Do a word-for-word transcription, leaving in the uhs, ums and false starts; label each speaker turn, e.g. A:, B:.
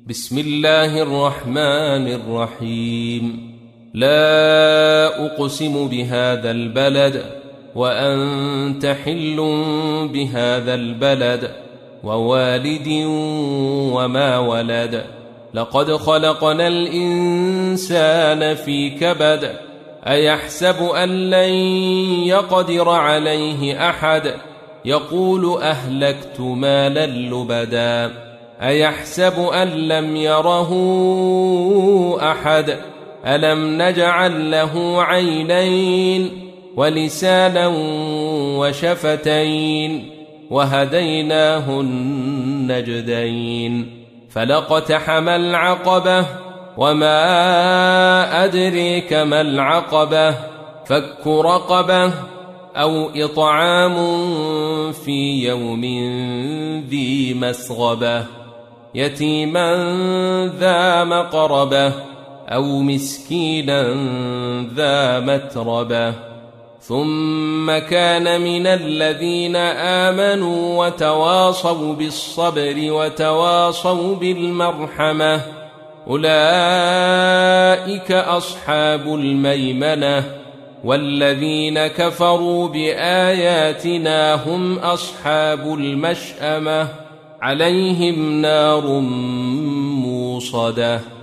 A: بسم الله الرحمن الرحيم. لا أقسم بهذا البلد وأنت حل بهذا البلد ووالد وما ولد. لقد خلقنا الإنسان في كبد. أيحسب أن لن يقدر عليه أحد. يقول أهلكت مالا لبدا. أيحسب أن لم يره أحد. ألم نجعل له عينين ولسانا وشفتين وهديناه النجدين. فلاقتحم العقبة وما أدريك ما العقبة. فك رقبة أو إطعام في يوم ذي مسغبة يتيما ذا مقربة أو مسكينا ذا متربة. ثم كان من الذين آمنوا وتواصوا بالصبر وتواصوا بالمرحمة أولئك أصحاب الميمنة. والذين كفروا بآياتنا هم أصحاب المشأمة عليهم نار موصدة.